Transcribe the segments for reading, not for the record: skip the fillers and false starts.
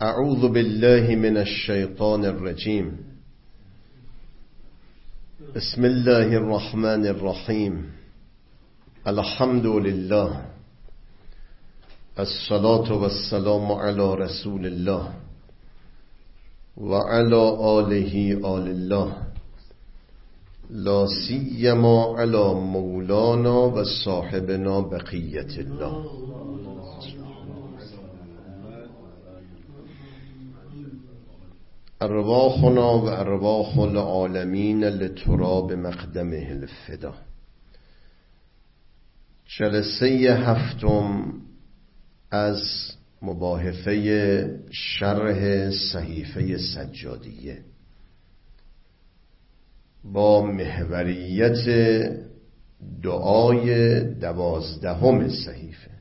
اعوذ بالله من الشیطان الرجیم. بسم الله الرحمن الرحیم. الحمد لله، الصلاة والسلام علی رسول الله و علی آله آل الله، لا سیما علی مولانا و صاحبنا بقیت الله. ارواحنا و ارواح العالمین لتراب مقدمه الفدا. جلسه هفتم از مباحثه شرح صحیفه سجادیه با محوریت دعای 12 صحیفه.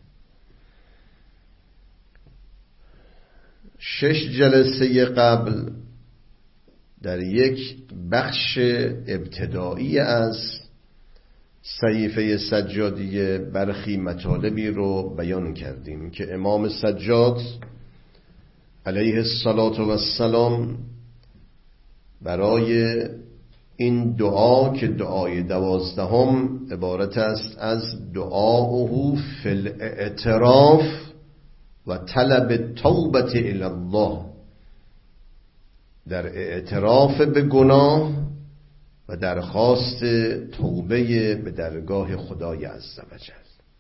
6 جلسه قبل در یک بخش ابتدایی از صحیفه سجادیه برخی مطالبی رو بیان کردیم که امام سجاد علیه السلام برای این دعا که دعای 12 عبارت است از دعاؤه فی الاعتراف و طلب توبت الی الله، در اعتراف به گناه و درخواست توبه به درگاه خدای عزوجل.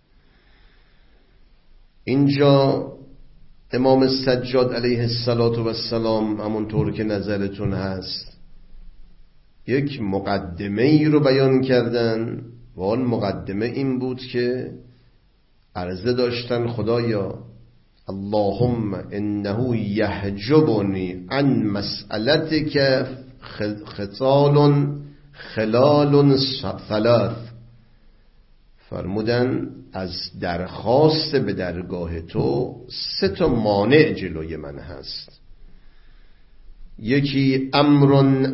اینجا امام سجاد علیه السلام همونطور که نظرتون هست یک مقدمه ای رو بیان کردن و آن مقدمه این بود که عرضه داشتن خدایا اللهم انه یحجبنی عن مسئلتک خلال ثلاث. فرمودن از درخواست به درگاه تو 3 مانع جلوی من هست. یکی امر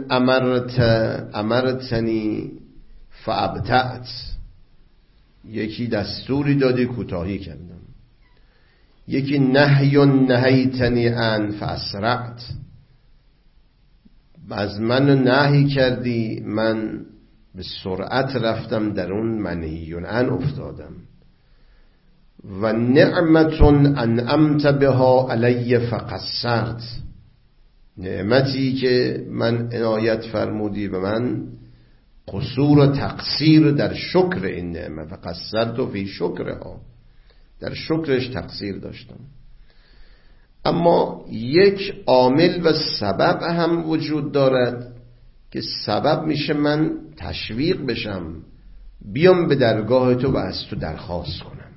امرتنی فابتعت، یکی دستوری دادی کوتاهی کردم. یکی نهی نهیتنی عن فاسرعت، از من نهی کردی من به سرعت رفتم در اون منهی عن افتادم. و نعمت انعمت بها علی فقصرت، نعمتی که من عنایت فرمودی و من قصور و تقصیر در شکر این نعمت، فقصرت فی شکرها، در شکرش تقصیر داشتم. اما یک عامل و سبب هم وجود دارد که سبب میشه من تشویق بشم بیام به درگاه تو و از تو درخواست کنم.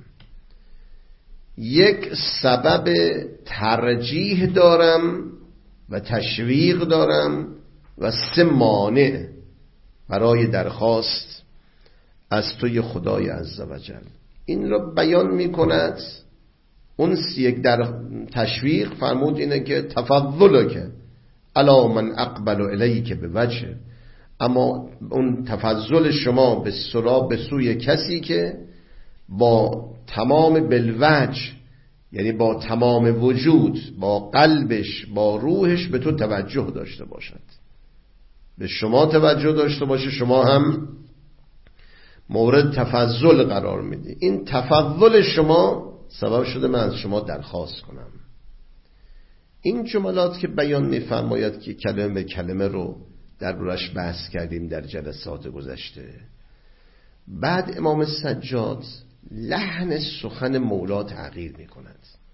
یک سبب ترجیح دارم و تشویق دارم و 3 مانع برای درخواست از توی خدای عزوجل. این رو بیان میکند. اون یک در تشویق فرمود اینه که تفضلک علی من اقبل الیک بوجه، اما اون تفضل شما به سوی کسی که با تمام بالوجه، یعنی با تمام وجود، با قلبش، با روحش به تو توجه داشته باشد، به شما توجه داشته باشه، شما هم مورد تفضل قرار میدی. این تفضل شما سبب شده من از شما درخواست کنم. این جملات که بیان میفرماید که کلمه به کلمه رو در روش بحث کردیم در جلسات گذشته. بعد امام سجاد لحن سخن مولا تغییر میکند.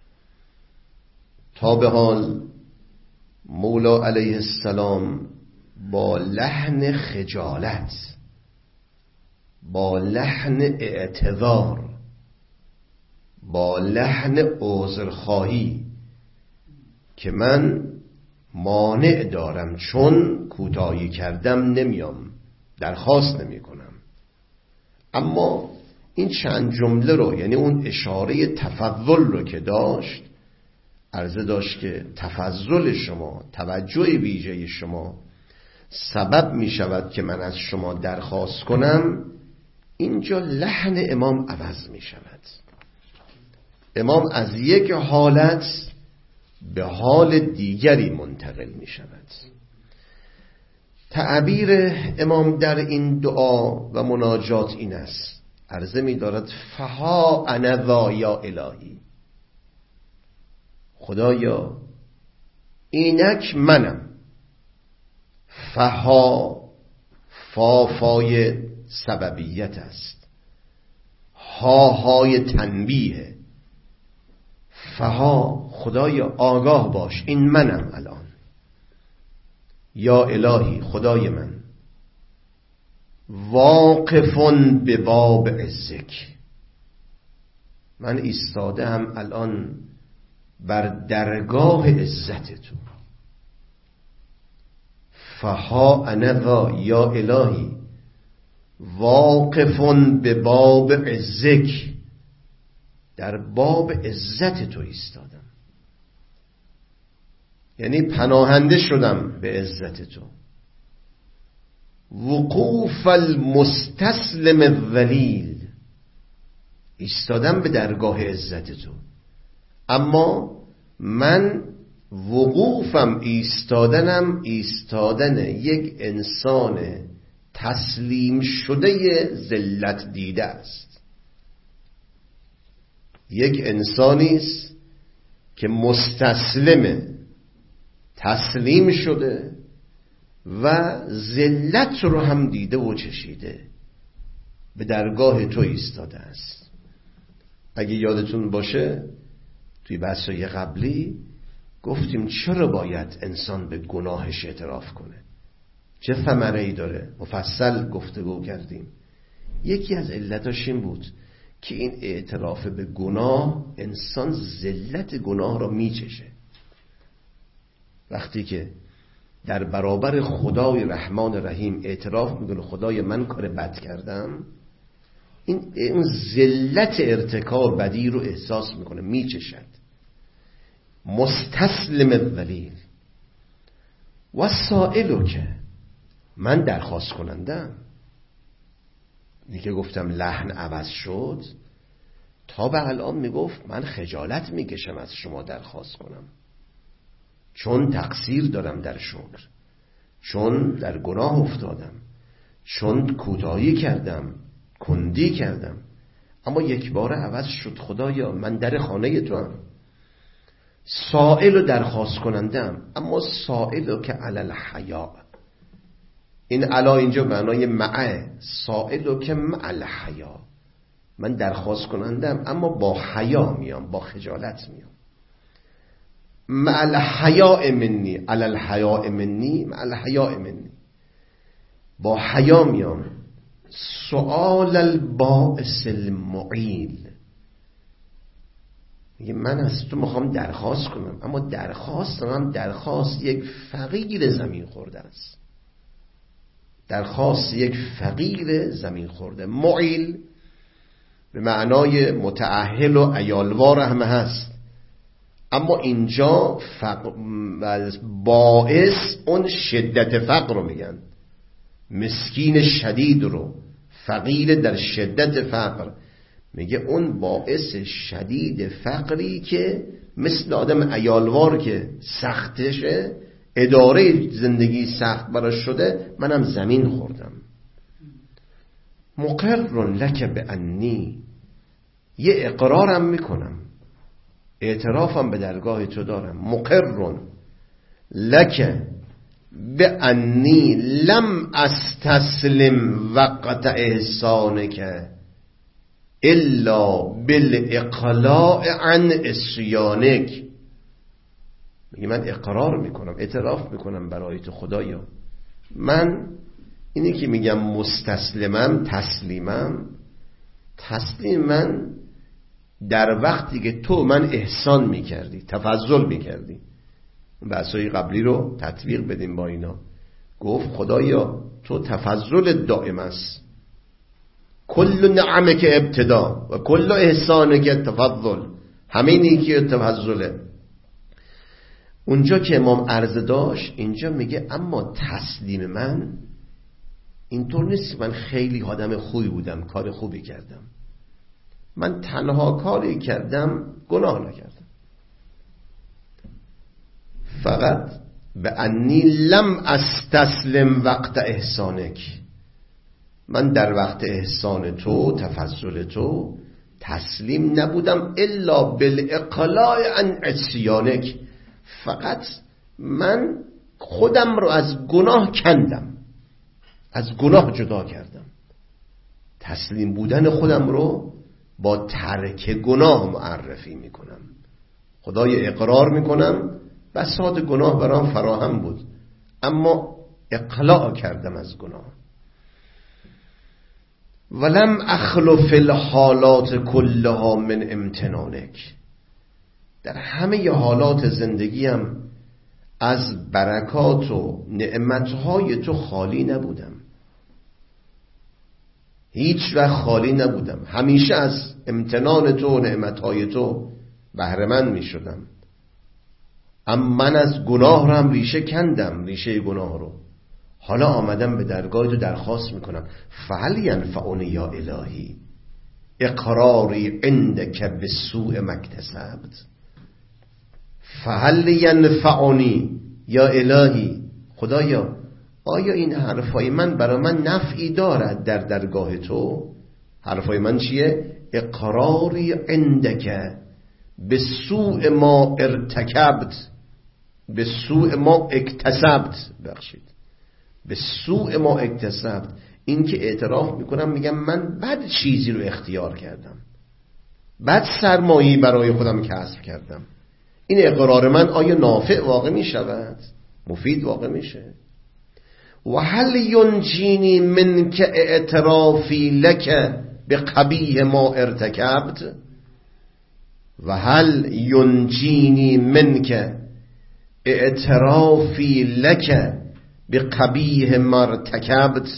تا به حال مولا علیه السلام با لحن خجالت، با لحن اعتذار، با لحن عذرخواهی که من مانع دارم چون کوتاهی کردم نمیام، درخواست نمی کنم. اما این چند جمله رو، یعنی اون اشاره تفضل رو که داشت، عرضه داشت که تفضل شما، توجه ویژه شما سبب می شود که من از شما درخواست کنم. اینجا لحن امام عوض می شود. امام از یک حالت به حال دیگری منتقل می شود. تعبیر امام در این دعا و مناجات این است، عرضه می دارد فها انا ذا یا الهی، خدایا اینک منم. فها فای سببیت است، های تنبیه. فها خدایا آگاه باش این منم الان. یا الهی خدای من، واقفون به باب عزک، من ایستاده هم الان بر درگاه عزت تو. فها انا ذا یا الهی واقفون به باب عزک، در باب عزت تو ایستادم، یعنی پناهنده شدم به عزت تو. وقوف المستسلم الذلیل، ایستادم به درگاه عزت تو، اما من وقوفم ایستادن یک انسان تسلیم شده ذلت دیده است. یک انسانی است که مستسلمه، تسلیم شده و ذلت رو هم دیده و چشیده، به درگاه تو ایستاده است. اگه یادتون باشه توی بحث‌های قبلی گفتیم چرا باید انسان به گناهش اعتراف کنه، چه ثمره‌ای داره، مفصل گفتگو کردیم. یکی از علتاش این بود که این اعتراف به گناه انسان ذلت گناه را میچشه. وقتی که در برابر خدای رحمان رحیم اعتراف میکنه خدای من کار بد کردم، این ذلت ارتکاب بدی رو احساس میکنه، میچشد. مستسلم الذلیل. و سائلو که من درخواست کنندم. دیگه گفتم لحن عوض شد، تا به الان میگفت من خجالت میکشم از شما درخواست کنم، چون تقصیر دارم در شکر، چون در گناه افتادم، چون کوتاهی کردم، کندی کردم. اما یک بار عوض شد، خدایا من در خانه تو هم، سائل و درخواست کنندم. اما سائل که علی الحیا، این علا اینجا معنای معه، سائل که مع الحیا، من درخواست کنندم اما با حیا میام، با خجالت میام. مع الحیاء منی، علی الحیاء منی، مع الحیاء منی، با حیا میام. سؤال البائس المعیل، میگه من از تو میخوام درخواست کنم، اما درخواست یک فقیر زمین خورده است، درخواست یک فقیر زمین خورده. معیل به معنای متأهل و عیالوار هم هست، اما اینجا باعث اون شدت فقر رو میگن، مسکین شدید رو، فقیر در شدت فقر، میگه اون باعث شدید فقری که مثل آدم عیالوار که سختشه، اداره زندگی سخت براش شده، منم زمین خوردم. مقر لک بانی، یه اقرارم میکنم، اعترافم به درگاه تو دارم. مقر لک بانی لم استسلم وقت احسانک الا بالاقلاع عن عصیانک. میگه من اقرار میکنم، اعتراف میکنم برای تو خدایا، من اینی که میگم مستسلمم، تسلیم من در وقتی که تو من احسان میکردی، تفضل میکردی. بحثای قبلی رو تطبیق بدیم با اینا. گفت خدایا تو تفضل دائم است، کل نعمک ابتدا و کل احسانک تفضل، همینی که تفضله. اونجا که امام عرض داشت، اینجا میگه اما تسلیم من اینطور نیست من خیلی آدم خوبی بودم، کار خوبی کردم، من تنها کاری کردم گناه نکردم. فقط به انی لم استسلم وقت احسانک، من در وقت احسان تو، تفضل تو تسلیم نبودم الا بالاقلاع عن عصیانک، فقط من خودم رو از گناه کندم، از گناه جدا کردم. تسلیم بودن خودم رو با ترک گناه معرفی میکنم. خدای اقرار میکنم بساط گناه برام فراهم بود، اما اقلاع کردم از گناه. ولم اخلو فی الحالات کلها من امتنانک، در همه حالات زندگیم از برکات و نعمتهای تو خالی نبودم، هیچ وقت خالی نبودم، همیشه از امتنان تو و نعمتهای تو بهره مند می شدم. اما من از گناه رو هم ریشه کندم، ریشه گناه رو. حالا آمدم به درگاه تو درخواست میکنم فهل ینفعنی یا الهی اقراری عندک بسوء مکتسبت، فهل ینفعنی یا الهی، خدایا آیا این حرفای من برای من نفعی دارد در درگاه تو؟ حرفای من چیه؟ اقراری عندک بسوء ما ارتکبت، بسوء ما اکتسبت، بخشید، بسوء ما اکتسبت، این که اعتراف میکنم میگم من بد چیزی رو اختیار کردم، بد سرمایه‌ای برای خودم کسب کردم. این اقرار من آیا نافع واقع میشود؟ مفید واقع میشه؟ و هل ینجینی منک اعترافی لک بقبیح ما ارتکبت، و هل ینجینی منک اعترافی لک بقبیح ما ارتکبت،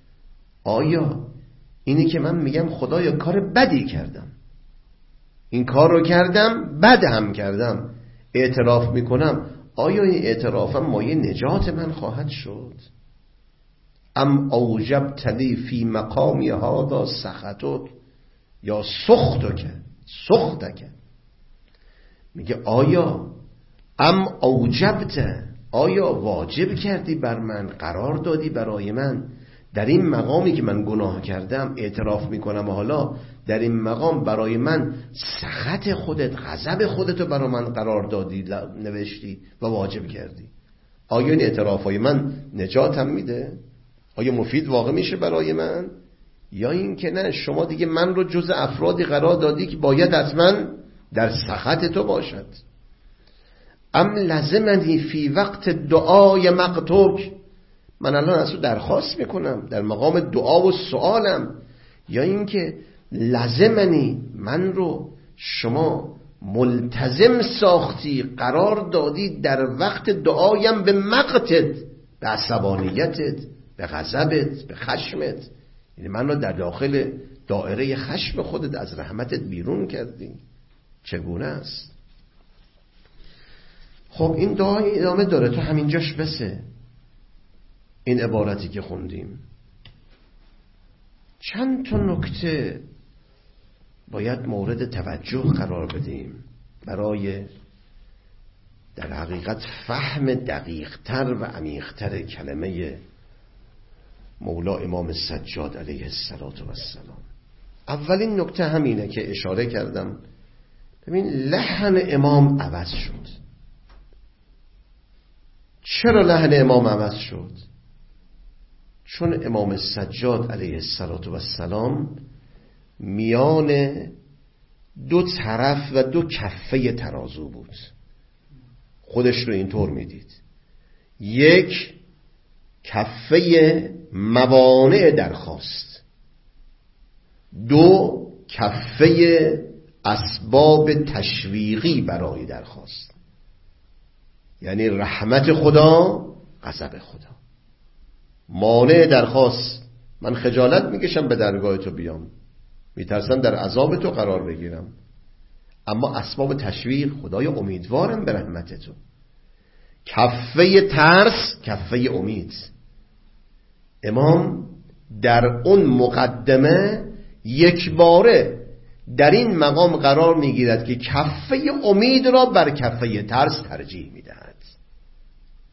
آیا اینی که من میگم خدایا کار بدی کردم، این کار رو کردم، بد هم کردم، اعتراف میکنم، آیا این اعترافم مایه نجات من خواهد شد؟ ام اوجبت لی فی مقامی هذا سخطک یا سختک، میگه آیا ام اوجبت، آیا واجب کردی بر من، قرار دادی برای من در این مقامی که من گناه کردم، اعتراف میکنم و حالا در این مقام برای من سخط خودت، غضب خودت رو برای من قرار دادی، نوشتی و واجب کردی. آیا این اعترافای من نجاتم میده؟ آیا مفید واقع میشه برای من؟ یا این که نه، شما دیگه من رو جز افرادی قرار دادی که باید حتما در سخط تو باشد. ام لزمنی فی وقت دعای مقتوک، من الان از تو درخواست میکنم در مقام دعا و سوالم، یا این که لزمنی، من رو شما ملتزم ساختی، قرار دادی در وقت دعایم به مقتت، به عصبانیتت، به غضبت، به خشمت، یعنی من رو در داخل دایره خشم خودت از رحمتت بیرون کردی. چگونه است؟ خب این دعا ادامه داره، تو همینجاش بسه. این عبارتی که خوندیم چند تا نکته باید مورد توجه قرار بدیم برای در حقیقت فهم دقیقتر و عمیقتر کلمه مولا امام سجاد علیه السلام. اولین نکته همینه که اشاره کردم. ببین لحن امام عوض شد. چرا لحن امام عوض شد؟ چون امام سجاد علیه السلام میان دو طرف و دو کفه ترازو بود. خودش رو اینطور میدید. یک کفه موانع درخواست، دو کفه اسباب تشویقی برای درخواست، یعنی رحمت خدا، غضب خدا. مانع درخواست، من خجالت میکشم به درگاه تو بیام، میترسم در عذاب تو قرار بگیرم، اما اسباب تشویق، خدایا امیدوارم به رحمت تو. کفه ترس، کفه امید. امام در اون مقدمه یک باره در این مقام قرار میگیرد که کفه امید را بر کفه ترس ترجیح میدهد.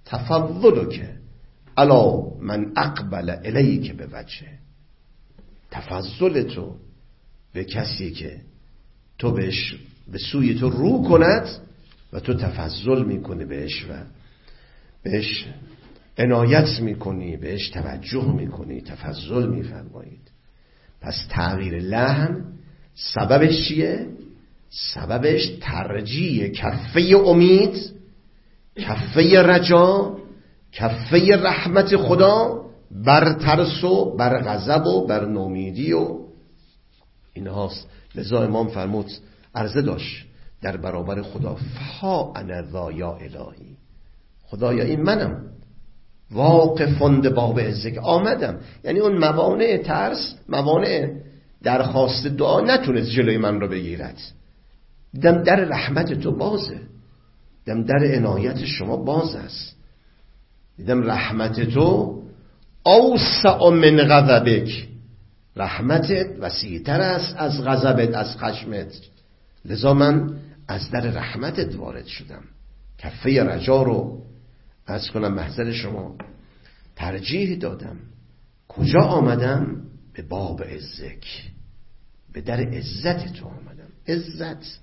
تفضلک الا من اقبل الیک به وجه. تفضل تو به کسی که تو به سوی تو رو کند و تو تفضل میکنی بهش و بهش عنایت میکنی، بهش توجه میکنی، تفضل میفرمایید. پس تغییر لحن سببش چیه؟ سببش ترجیح کفه امید، کفه رجا، کفه رحمت خدا بر ترس و بر غضب و بر نومیدی و اینهاست. لذا امام فرمود عرضه داشت در برابر خدا فها انا ذا یا الهی، خدایا این منم، واقفان به باب عزت، آمدم. یعنی اون موانع ترس، موانع درخواست دعا نتونست جلوی من رو بگیرد. دیدم در رحمت تو بازه، دیدم در عنایت شما باز است، دیدم رحمت تو اوسع من غضبک، رحمتت وسیع‌تر است از غضبت، از خشمت. لذا من از در رحمتت وارد شدم. کفه رجا رو از کنم محضر شما ترجیح دادم. کجا آمدم؟ به باب عزک، به در عزت تو آمدم. عزت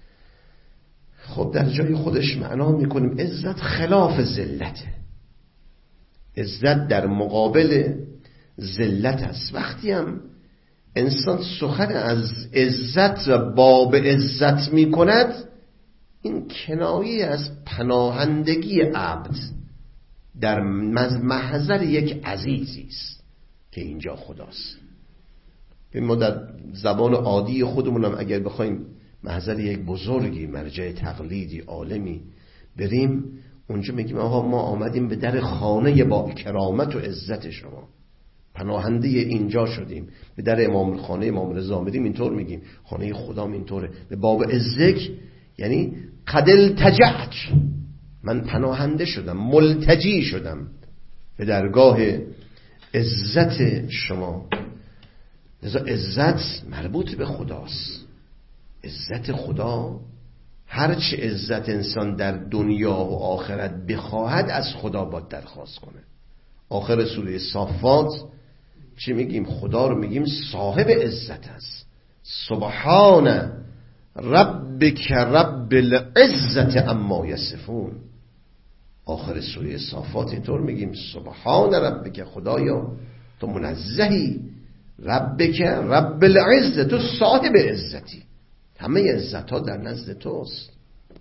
خب در جای خودش معنا میکنیم عزت خلاف ذلته. عزت در مقابل ذلت است. وقتی هم انسان سخن از عزت و باب عزت می کند، این کنایه از پناهندگی عبد در محضر یک عزیزی است که اینجا خداست. ما در زبان عادی خودمونم اگر بخوایم محضر یک بزرگی، مرجع تقلیدی، عالمی بریم، اونجا میگیم آقا ما آمدیم به در خانه با کرامت و عزت شما، پناهنده اینجا شدیم. به در خانه امام رضا میریم اینطور میگیم، خانه خدا اینطوره. به باب عزک یعنی قد التجعت، من پناهنده شدم، ملتجی شدم به درگاه عزت شما. لذا عزت مربوط به خداست. عزت خدا، هرچه عزت انسان در دنیا و آخرت بخواهد از خدا باید درخواست کنه. آخر سوره صافات چی میگیم؟ خدا رو میگیم صاحب عزت است. سبحان ربک رب العزت اما یصفون. آخر سوره صافات اینطور میگیم سبحان ربک، خدایا تو منزهی، ربک رب العزت، تو صاحب عزتی، همه عزت ها در نزد توست.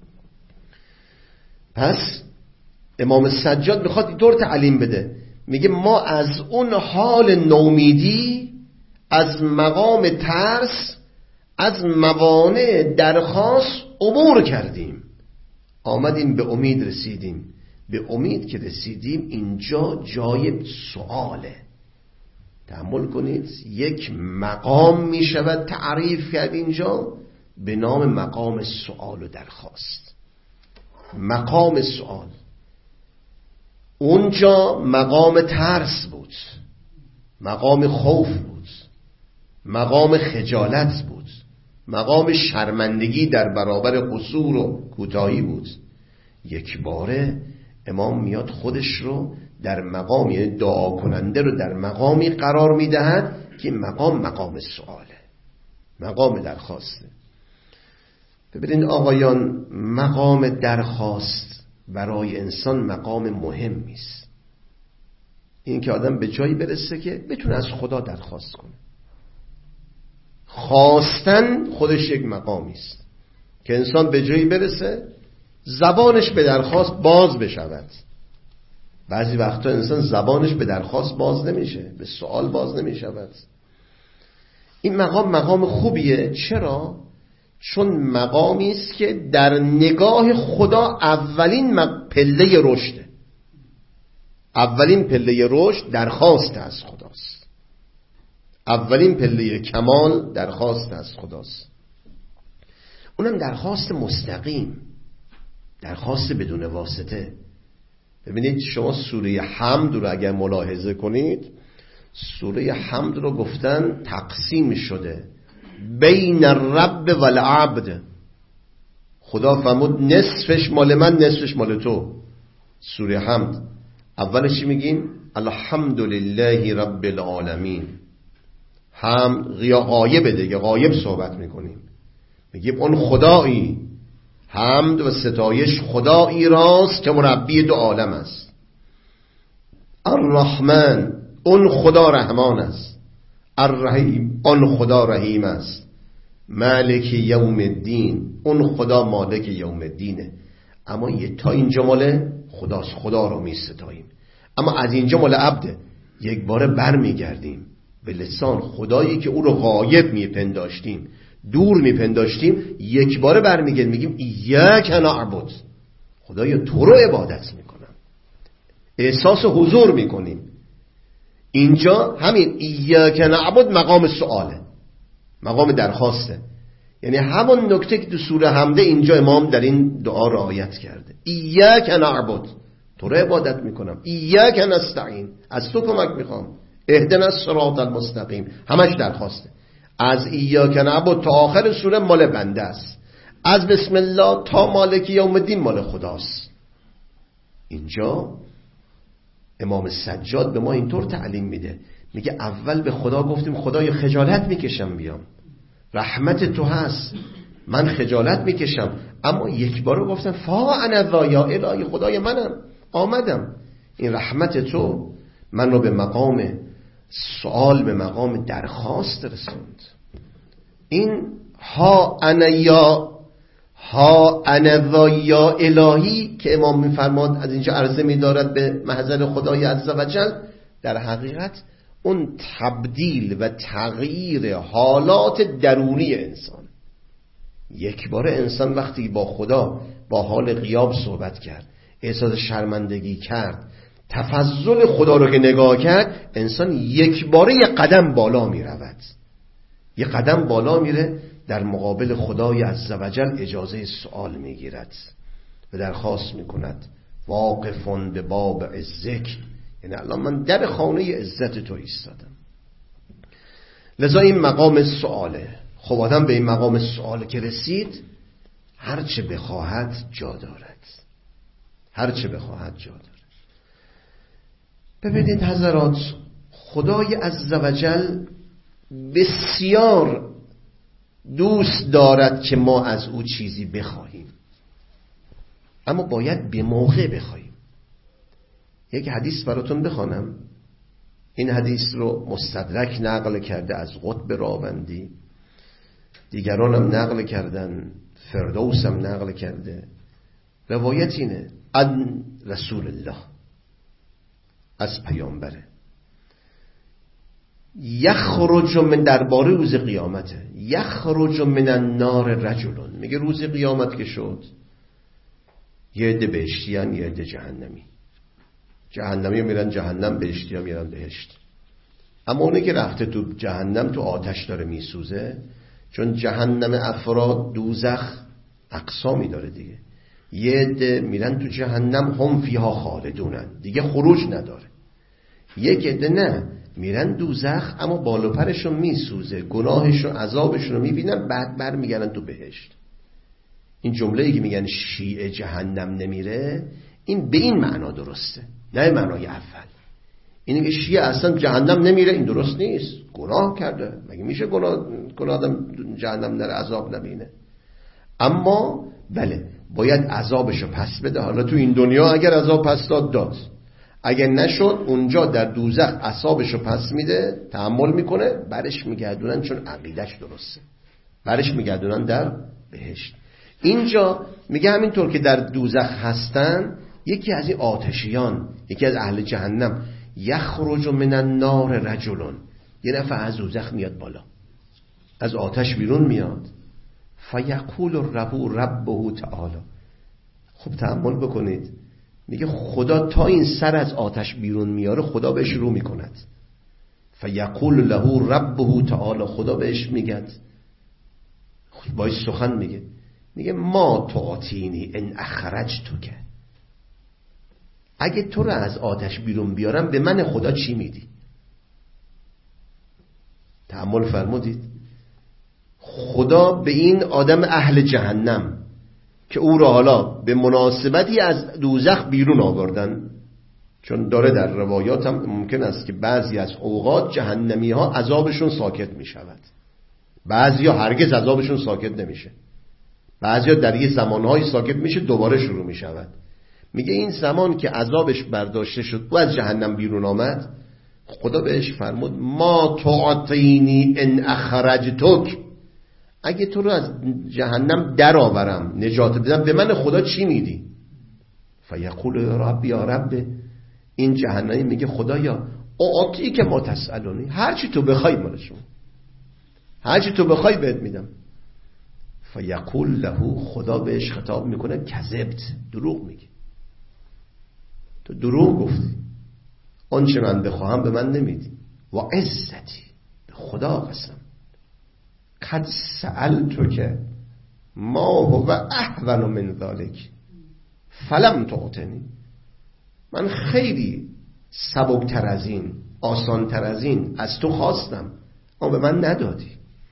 پس امام سجاد میخواد اینطور تعلیم بده، میگه ما از اون حال نومیدی، از مقام ترس، از موانع درخواست عبور کردیم، آمدیم به امید رسیدیم. به امید که رسیدیم اینجا جای سؤاله. تأمل کنید، یک مقام میشود تعریف کرد اینجا به نام مقام سؤال و درخواست. مقام سؤال اونجا مقام ترس بود، مقام خوف بود، مقام خجالت بود، مقام شرمندگی در برابر قصور و کوتاهی بود. یک باره امام میاد خودش رو در مقامی دعا کننده رو در مقامی قرار میدهد که مقام سؤاله، مقام درخواسته. ببینید آقایان، مقام درخواست برای انسان مقام مهمی است. این که آدم به جایی برسه که بتونه از خدا درخواست کنه. خواستن خودش یک مقامی است که انسان به جایی برسه زبانش به درخواست باز بشود. بعضی وقتا انسان زبانش به درخواست باز نمیشه، به سوال باز نمیشود. این مقام خوبیه. چرا؟ چون مقامی است که در نگاه خدا اولین پله رشده. اولین پله رشد درخواست از خداست. اولین پله کمال درخواست از خداست. اونم درخواست مستقیم، درخواست بدون واسطه. ببینید شما سوره حمد رو اگر ملاحظه کنید، سوره حمد رو گفتن تقسیم شده بین الرب و العبد. خدا فرمود نصفش مال من، نصفش مال تو. سوره حمد اولش میگیم الحمدلله رب العالمین. حمد غایبه دیگه، غایب صحبت میکنیم، میگیم اون خدایی، حمد و ستایش خدایی راست که مربی دو عالم است. الرحمن، اون خدا رحمان است. الرحیم، اون خدا رحیم است. مالک یوم الدین، اون خدا مالک یوم الدینه. اما تا اینجا مال خداست، خدا رو می ستاییم. اما از اینجا مال عبده. یک باره بر می گردیم به لسان خدایی که او رو غایب می پنداشتیم، دور می پنداشتیم، یک باره بر می گردیم میگیم ایاک نعبد، خدایا تو رو عبادت می کنم. احساس حضور می کنیم. اینجا همین ایاک نعبد مقام سؤاله، مقام درخواسته. یعنی همون نکته که تو سوره حمده اینجا امام در این دعا رعایت کرده. ایاک نعبد، تو رو عبادت میکنم. ایاک نستعین، از تو کمک میخوام. اهدنا الصراط المستقیم، همش درخواسته. از ایاک نعبد تا آخر سوره مال بنده است. از بسم الله تا مالک یوم الدین مال خداست. اینجا امام سجاد به ما اینطور تعلیم میده، میگه اول به خدا گفتیم خدای خجالت میکشم بیام، رحمت تو هست، من خجالت میکشم، اما یک بار گفتم فا انا ذا یا الهی، خدای منم، آمدم. این رحمت تو من رو به مقام سوال، به مقام درخواست رسوند. این ها انا ذا یا الهی که امام میفرماد از اینجا عرضه می‌دارد به محضر خدای عزوجل، در حقیقت اون تبدیل و تغییر حالات درونی انسان. یک بار انسان وقتی با خدا با حال غیاب صحبت کرد، احساس شرمندگی کرد، تفضل خدا رو که نگاه کرد، انسان یک باره یک قدم بالا می رود، یک قدم بالا میره، در مقابل خدای عزوجل اجازه سؤال می گیرد و درخواست می کند واقفون به باب عزک، یعنی الان من در خانه عزت تو ایستادم. لذا این مقام سؤاله. خب آدم به این مقام سؤال که رسید، هرچه بخواهد جا دارد، هرچه بخواهد جا دارد. ببینید حضرات، خدای عزوجل بسیار دوست دارد که ما از او چیزی بخواهیم، اما باید به موقع بخواهیم. یک حدیث براتون بخوانم. این حدیث رو مستدرک نقل کرده از قطب راوندی، دیگران هم نقل کردن، فردوس هم نقل کرده. روایت اینه ان رسول الله، از پیامبره، یخرج من، درباره روز قیامته، یخرج من النار رجلون، میگه روز قیامت که شد یه عده بهشتیان یه عده جهنمی. جهنمی میرن جهنم، بهشتی ها میرن بهشت. اما اونه که رفته تو جهنم تو آتش داره میسوزه، چون جهنم افراد، دوزخ اقسامی داره دیگه. یه عده میرن تو جهنم هم فیها خالدونن، دیگه خروج نداره. یک عده نه، میرن دوزخ اما بالو پرشون میسوزه، گناهشون عذابشون رو میبینن، بعد بر میگردن تو بهشت. این جمله‌ای که میگن شیعه جهنم نمیره، این به این معنا درسته، نه معنای اول. اینه که شیعه اصلا جهنم نمیره، این درست نیست، گناه کرده. مگه میشه گناه آدم جهنم نره، عذاب نبینه؟ اما بله، باید عذابشو پس بده. حالا تو این دنیا اگر عذاب پس داد، اگر نشد اونجا در دوزخ عذابشو پس میده، تحمل میکنه، برش میگردونن، چون عقیدش درسته، برش میگردونن در بهشت. اینجا میگه همینطور که در دوزخ هستن، یکی از این آتشیان، یکی از اهل جهنم، یخرج من النار رجلون، یه نفر از دوزخ میاد بالا، از آتش بیرون میاد، فیقول ربه تعالی. خب تأمل بکنید، میگه خدا تا این سر از آتش بیرون میاره، خدا بهش رو میکند. فیقول له ربه تعالی، خدا بهش میگد، باید سخن میگه ما تعطینی ان اخرجتک، اگه تو رو از آتش بیرون بیارم به من خدا چی میدی؟ تأمل فرمودید. خدا به این آدم اهل جهنم که او را حالا به مناسبتی از دوزخ بیرون آوردن. چون داره در روایات هم ممکن است که بعضی از اوقات جهنمی ها عذابشون ساکت می شود، بعضی ها هرگز عذابشون ساکت نمیشه، بعضی ها در یه زمانهایی ساکت میشه دوباره شروع می شود. میگه این زمان که عذابش برداشته شد و از جهنم بیرون آمد، خدا بهش فرمود ما تعطینی ان اخرجتک، اگه تو رو از جهنم در آورم نجات بدم به من خدا چی میدی؟ فیقول یا رب، این جهنمی میگه خدایا اعطی که ما تسألونی، هرچی تو بخوای مالشون، هرچی تو بخوای بهت میدم. فیقول له، خدا بهش خطاب میکنه کذبت، دروغ میگی، تو دروغ گفتی، آنچه من بخواهم به من نمیدی. و عزتی، به خدا قسم، قد سألتک ما هو اهون من ذلک فلم تعطنی، من خیلی سبکتر از این، آسانتر از این از تو خواستم اما به من ندادی.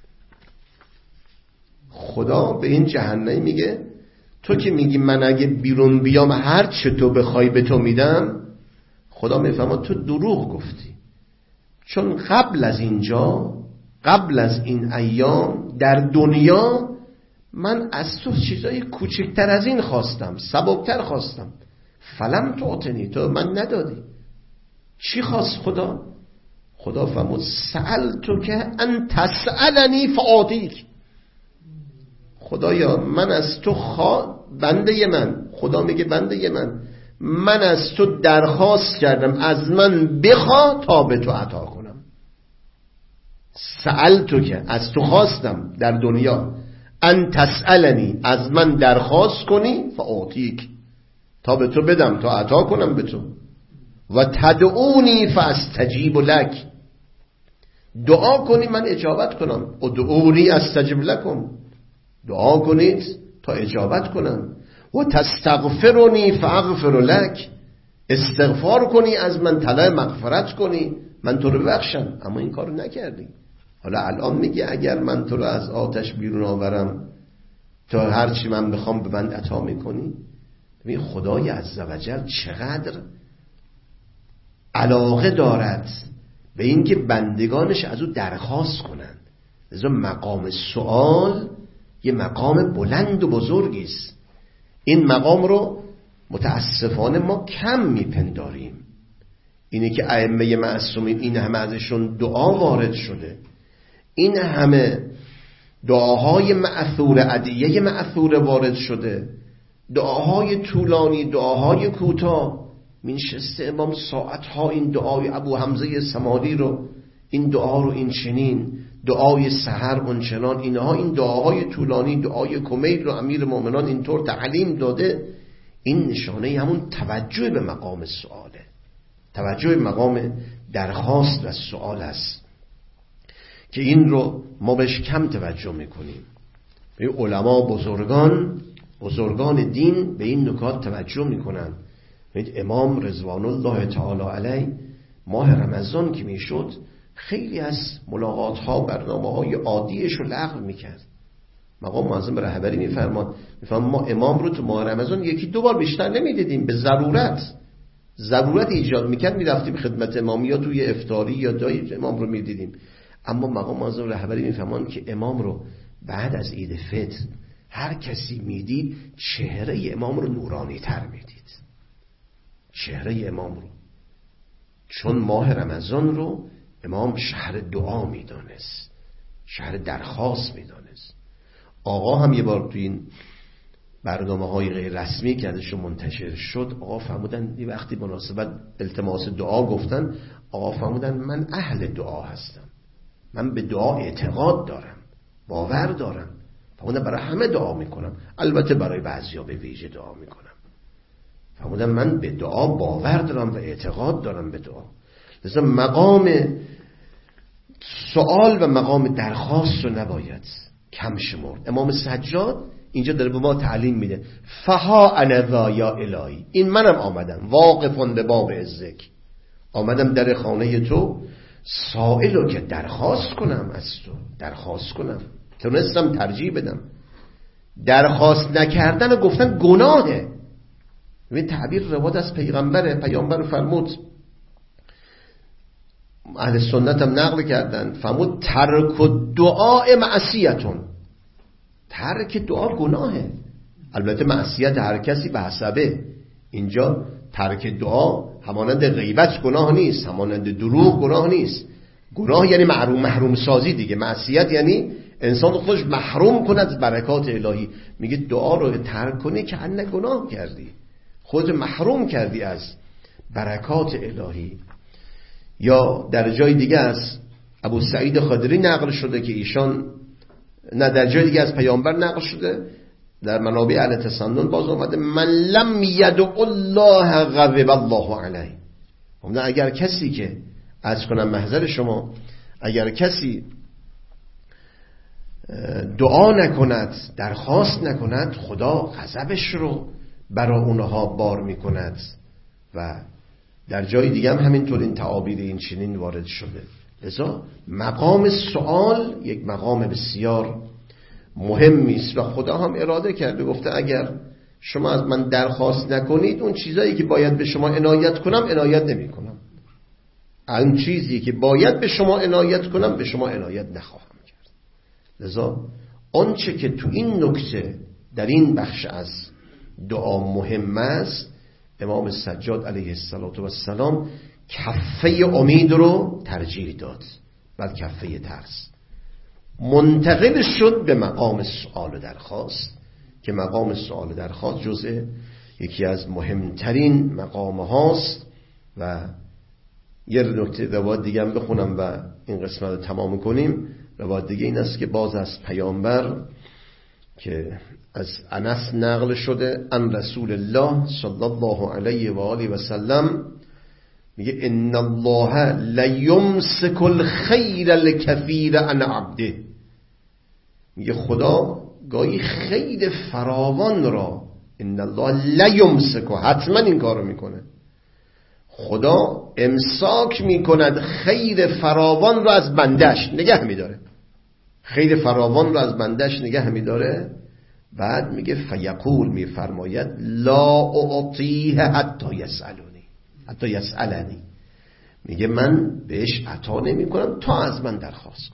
خدا به این جهنمی میگه تو که میگی من اگه بیرون بیام هر چه تو بخوای به تو میدم، خدا میفهمه تو دروغ گفتی، چون قبل از اینجا، قبل از این ایام در دنیا من از تو چیزای کوچکتر از این خواستم، سبکتر خواستم، فلم تعطنی، تو من ندادی. چی خواست خدا؟ خدا فرمود سألتک ان تسألنی فاعطیک، خدایا من از تو بنده من، خدا میگه بنده من از تو درخواست کردم از من بخوا تا به تو عطا کنم. سألتک، از تو خواستم در دنیا، ان تسألنی، از من درخواست کنی، فاعطیک، تا به تو بدم، تا عطا کنم به تو. و تدعونی فاستجیب لک، دعا کنی من اجابت کنم. ادعونی استجب لکم، دعا کنید تا اجابت کنم. و تستغفرنی فاغفر لک، استغفار کنی از من، طلب مغفرت کنی من تو رو ببخشم، اما این کارو نکردی. حالا الان میگه اگر من تو رو از آتش بیرون آورم تا هر چی من بخوام به من عطا میکنی. ببین خدای عزوجل چقدر علاقه دارد به این که بندگانش از او درخواست کنند. لذا مقام سؤال یه مقام بلند و بزرگی است. این مقام رو متاسفانه ما کم میپنداریم. اینه که ائمه معصومین این همه ازشون دعا وارد شده، این همه دعاهای مأثور، ادعیه مأثور وارد شده، دعاهای طولانی، دعاهای کوتاه. منشسته امام ساعتها این دعای ابو حمزه سمالی رو، این دعا رو این چنین، دعای سحر اونچنان، اینها این دعاهای طولانی، دعای کمیل رو امیر مومنان اینطور تعلیم داده. این نشانه همون توجه به مقام سؤاله، توجه به مقام درخواست و سؤال است که این رو ما بهش کم توجه میکنیم. به علما بزرگان دین به این نکات توجه میکنن. امام رضوان الله تعالی علیه ماه رمضان که میشد خیلی از ملاقات ها، برنامه های عادیش رو لغو میکرد. مقام معظم رهبری میفرماد ما امام رو تو ماه رمضان یکی دو بار بیشتر نمیدیدیم، به ضرورت ایجاد میکرد میرفتیم خدمت امام یا توی افطاری یا جای امام رو میدیدیم. اما مقام معظم رهبری میفرمان که امام رو بعد از عید فطر هر کسی میدید چهره امام رو نورانی تر میدید، چهره امام رو، چون ماه رمضان رو امام شهر دعا میدانست، شهر درخواست میدانست. آقا هم یه بار تو این برنامه های غیر رسمی که ازشون منتشر شد، آقا فرمودن یه وقتی مناسبت التماس دعا گفتن، آقا فرمودن من اهل دعا هستم، من به دعا اعتقاد دارم، باور دارم، فرمودن برای همه دعا میکنم، البته برای بعضیا به ویژه دعا میکنم. فرمودن من به دعا باور دارم و اعتقاد دارم به دعا. لذا مقام سوال و مقام درخواست رو نباید کم شمرد. امام سجاد اینجا داره به ما تعلیم میده فها انا ذا یا الهی، این منم آمدم، واقفون به باب عزک، آمدم در خانه تو، سائلو که درخواست کنم از تو، درخواست کنم، تونستم ترجیح بدم. درخواست نکردن و گفتن گناهه. این تعبیر روایت از پیامبر فرمود، اهل سنت هم نقل کردن، فرمود ترک الدعاء معصیتون، ترک دعا گناهه. البته معصیت هر کسی به حسبه، اینجا ترک دعا همانند غیبت گناه نیست، همانند دروغ گناه نیست. گناه یعنی محروم سازی دیگه. معصیت یعنی انسان خودش محروم کند از برکات الهی. میگه دعا رو ترک کنی که انه گناه کردی، خودت محروم کردی از برکات الهی. یا در جای دیگه از ابو سعید خدری نقل شده که ایشان، نه در جای دیگه از پیامبر نقل شده، در منابع اهل تسنن باز اومده من لم یدع الله غضب الله علیه. اگر کسی که عرض کنم محضر شما، اگر کسی دعا نکند، درخواست نکند، خدا غضبش رو برای اونها بار میکند. و در جای دیگه هم همینطور این تعابیر این چنین وارد شده. لذا مقام سوال یک مقام بسیار مهمی است و خدا هم اراده کرده، گفته اگر شما از من درخواست نکنید اون چیزایی که باید به شما عنایت کنم عنایت نمی کنم، اون چیزی که باید به شما عنایت کنم به شما عنایت نخواهم کرد. لذا آنچه که تو این نکته در این بخش از دعا مهم است، امام سجاد علیه السلام کفه امید رو ترجیح داد بل کفه ترس. منتقل شد به مقام سؤال و درخواست که مقام سؤال و درخواست جزء یکی از مهمترین مقام هاست. و یه نکته روایت دیگه هم بخونم و این قسمت رو تمام کنیم. روایت دیگه این است که باز از پیامبر که از انس نقل شده، ان رسول الله صلی الله علیه و آله و سلم میگه ان الله لیمسک الخیر الکثیر عن عبده. میگه خدا گاهی خیر فراوان را، ان الله لیمسک، حتما این کارو میکنه، خدا امساک میکند خیر فراوان را از بندش نگه میداره، خیر فراوان را از بندش نگه میداره. بعد میگه فیقول، میفرماید لا اعطیه حتی یسألنی، میگه من بهش عطا نمی کنم تا از من درخواست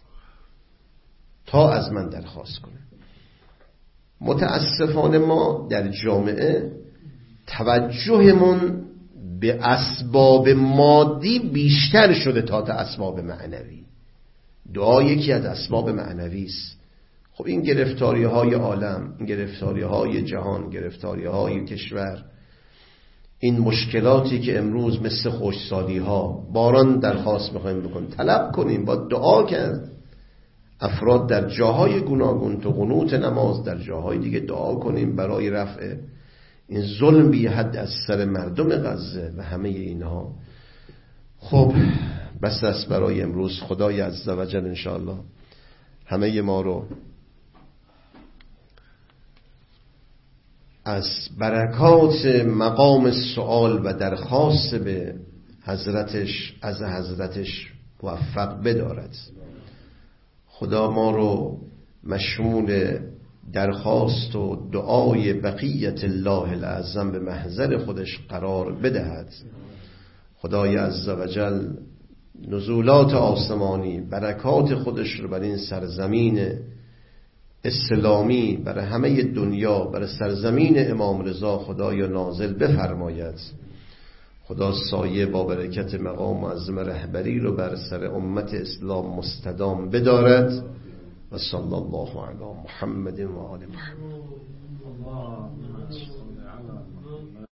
کنه. متاسفانه ما در جامعه توجهمون به اسباب مادی بیشتر شده تا اسباب معنوی. دعا یکی از اسباب معنوی است. خب این گرفتاری های عالم، این گرفتاری های جهان، گرفتاری های کشور، این مشکلاتی که امروز مثل خشکسالی ها، باران درخواست میخوایم بکنیم، طلب کنیم، با دعا کرد. افراد در جاهای گوناگون تو قنوت نماز، در جاهای دیگه دعا کنیم برای رفع این ظلم بی حد از سر مردم غزه و همه اینها. خب بس است برای امروز. خدای عزوجل انشاءالله همه ما رو از برکات مقام سؤال و درخواست به حضرتش از حضرتش موفق بدارد. خدا ما رو مشمول درخواست و دعای بقیت الله الاعظم به محضر خودش قرار بدهد. خدای عزوجل نزولات آسمانی، برکات خودش رو بر این سرزمین اسلامی، برای همه دنیا، برای سرزمین امام رضا خدایا نازل بفرماید. خدا سایه با برکت مقام معظم رهبری رو بر سر امت اسلام مستدام بدارد. و صلی الله علی محمد و آل محمد.